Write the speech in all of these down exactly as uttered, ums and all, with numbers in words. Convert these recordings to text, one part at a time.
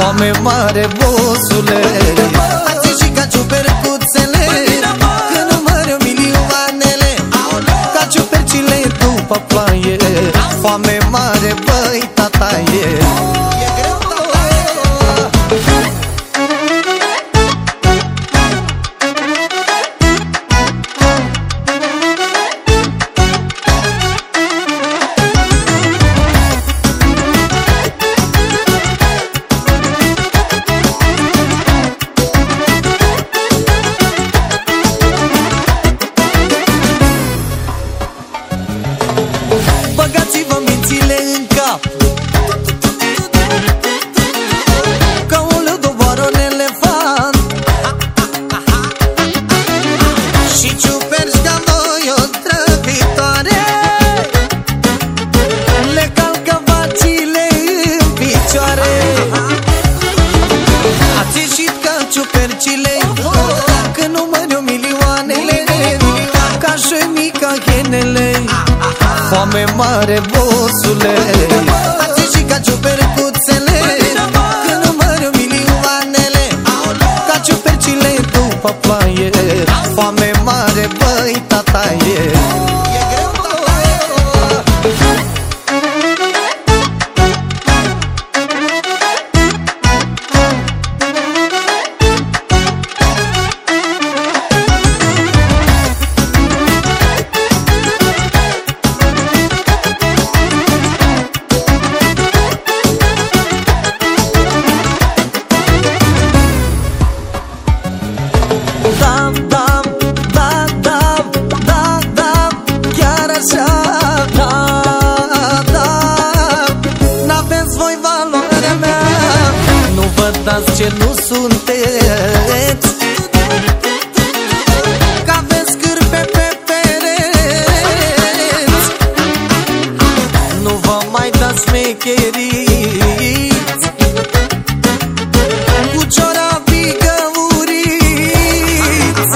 foame mare, bossule. Ați și ca ciupercuțele, când număr milioanele, ca ciupercile după ploaie. Foame mare, băi, tataie. Băgați-vă mințile în cap, ca un leu doboară un elefant, și ciuperci ca voi o trăvitoare le calcă vacile în picioare. Ați ieșit ca ciupercile, când număr eu milioanele, ca șămii, ca henele. Foame mare, bossule. Ați ieșit ca ciupercuțele, când număr eu milioanele, ca ciupercile după ploaie. Foame mare, băi, tataie. Da, da, da, da, da, da, chiar așa, da, da. N-aveți voi valoarea mea, nu vă dați ce nu sunteți, că aveți cârpe pe pereți. Nu vă mai dați mecheriți cu ciorapii găuriți.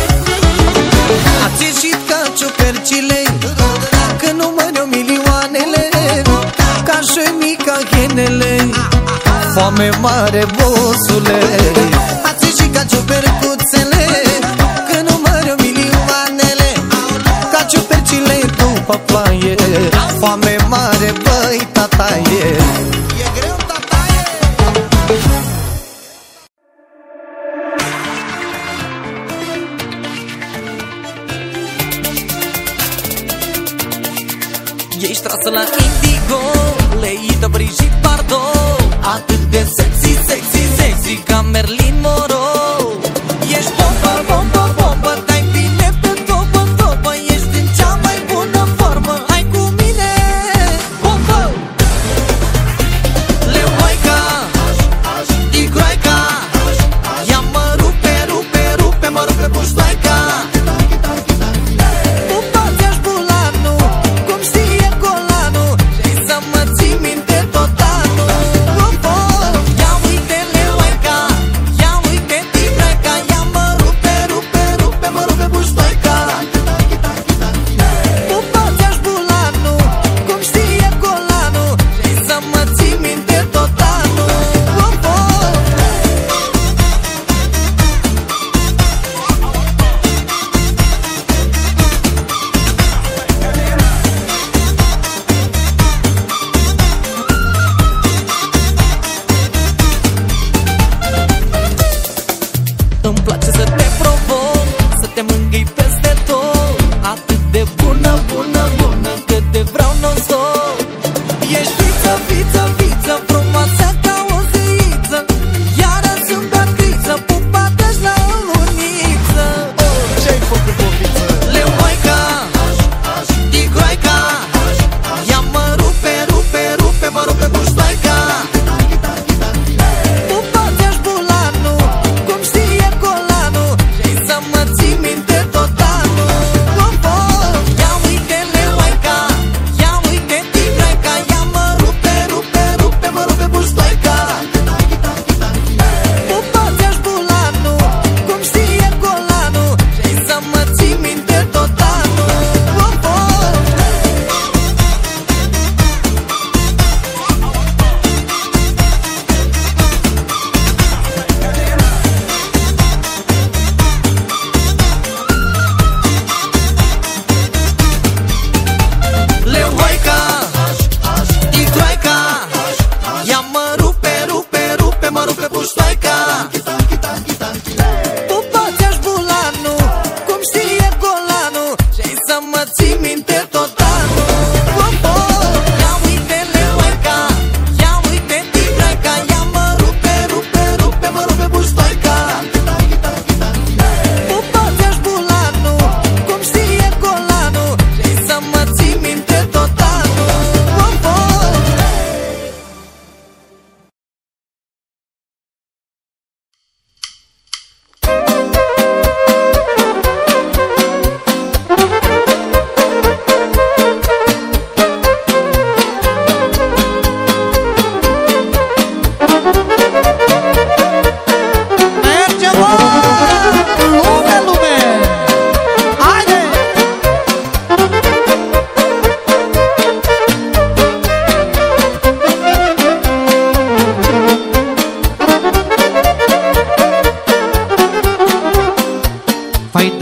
Ați ieșit ca ciupercile, când număr eu milioanele, ca șămii, ca henele. Foame mare, bossule. Ați ieșit ca ciupercuțele, când număr eu milioanele, ca ciupercile după ploaie. Foame mare, băi, tataie. E greu, tataie. Ești trasă la Indigo, leită Brigitte Bardot, atât de sexy, sexy, sexy ca Marilyn Monroe. Ești bombă, bombă, bombă, dai bine pe topă, topă, ești în cea mai bună formă. Hai cu mine, bombă! Leoica, igroica, ia mă rupe, rupe, rupe, mă rupe puștoaica. Pupați-aș bulanul, cum știe colanul, și să mă ții minte tot anul. Ia uite Leoica, ia uite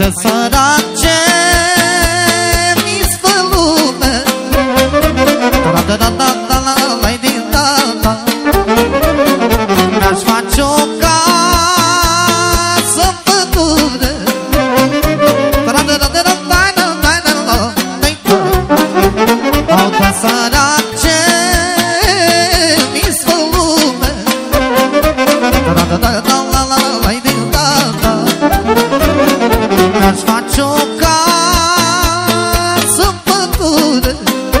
de sărace mi-s fă lume. Mi-aș face o casă în pădure. Au de sărace mi-s fă lume. Mi-aș face o casă în pădure.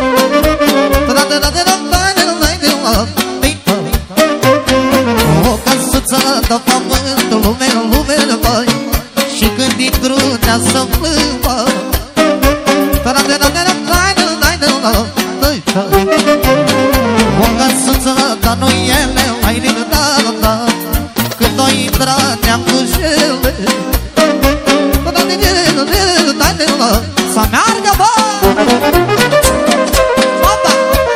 O căsuță de pământ, lume, lume, băi, și când intru ne-a să plâmbă. O căsuță de nuiele, mai din data, când o intră ne-am cușele. Să meargă, bă! Opa!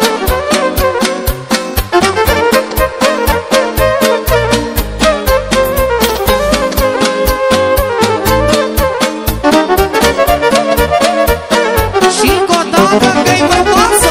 Și încă o dată că-i frumoasă!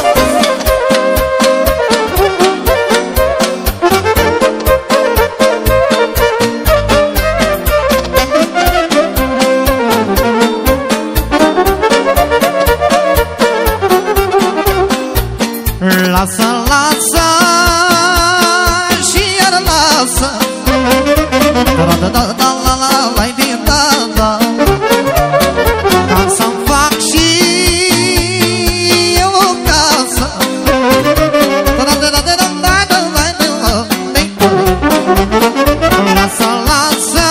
Lasă, lasă și iar lasă. Ca să-mi fac și eu o casă. Lasă, lasă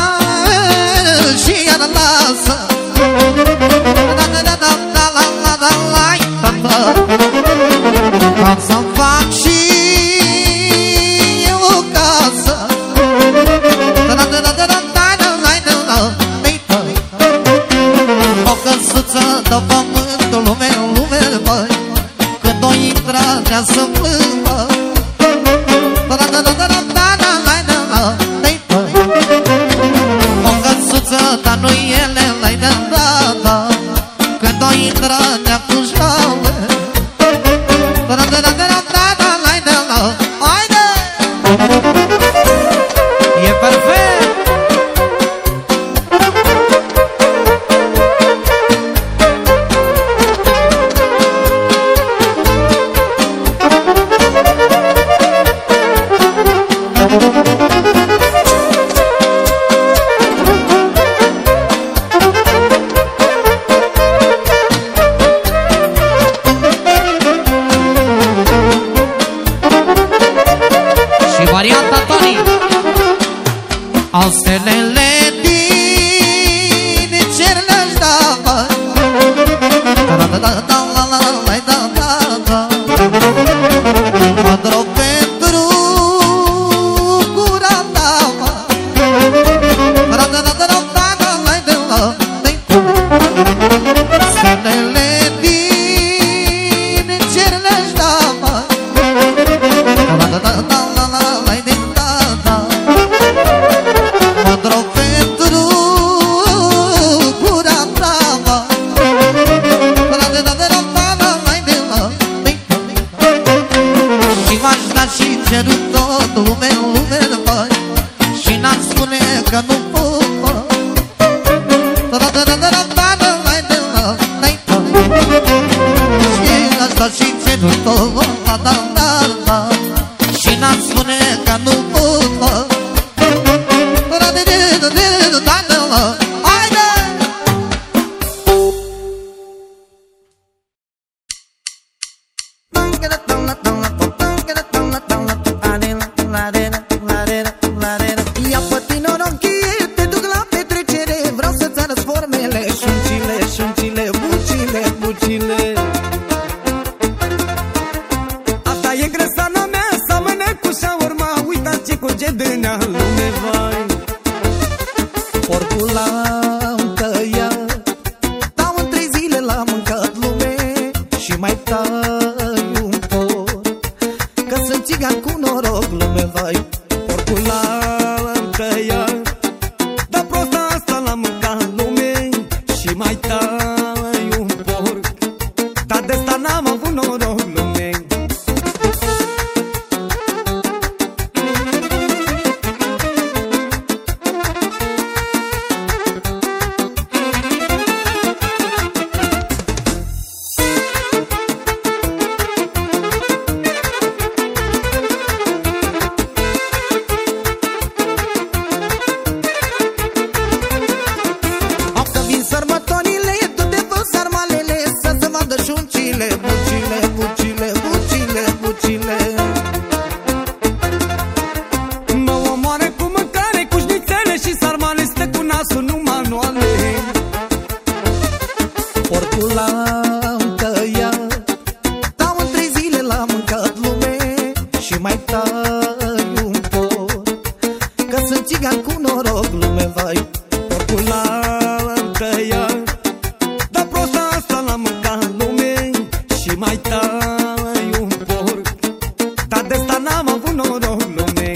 și iar lasă. Ca să-mi fac și eu o casă. O căsuță de pământ, lume, lume, băi, când o intră ne-a să plâmbă. O căsuță de nuiele, lai de data, când o intră ne-a cușale. E perfect! Varianta Tony. Au stelele din cer le-aș da, băi. Mă drog pentru gura ta, stelele din cer le-aș da, băi. Mă drog pentru gura ta, și m-aș da și cerul tot, lume, lume, băi, și n-aș spune că nu pot, bă. Și n-aș da și cerul tot, și n-aș spune că nu pot, bă. Ia-pă tine orochie, te duc la petrecere, vreau să-ți arăt formele, șuncile, șuncile, bucile, bucile. Asta e grăsana mea, seamănă cu șaurma, uitați ce curge din ea, lume, vai. Porcul l-am tăiat, dau în trei zile l-am mâncat, lume, și mai tai un porc, că sunt țigan cu noroc, lume, vai. Porcul l-am tăiat, dar prosta asta l-am mâncat, lume, porcul l-am tăiat, dar prosta asta l-am mâncat lume. Și mai tai un porc, dar de asta n-am avut noroc lume.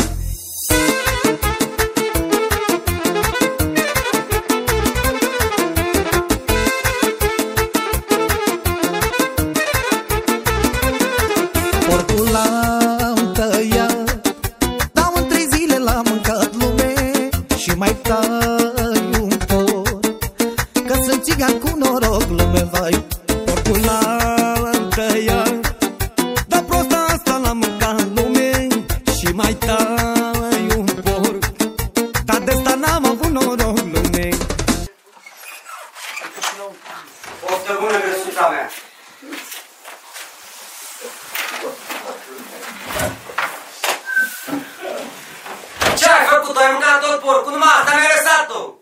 Porcul l-am tăiat, dar în trei zile l-am mâncat lume. Și mai tai un porc, că sunt țigan cu noroc lume, vai. Porcul l-am tăiat, dar prosta asta l-am mâncat lume. Și mai tai un porc, dar de asta n-am avut noroc lume. Poftă bună, grăsuța mea! Ce ai făcut? Ai mâncat tot porcul? Numai asta mi-ai lăsat-o!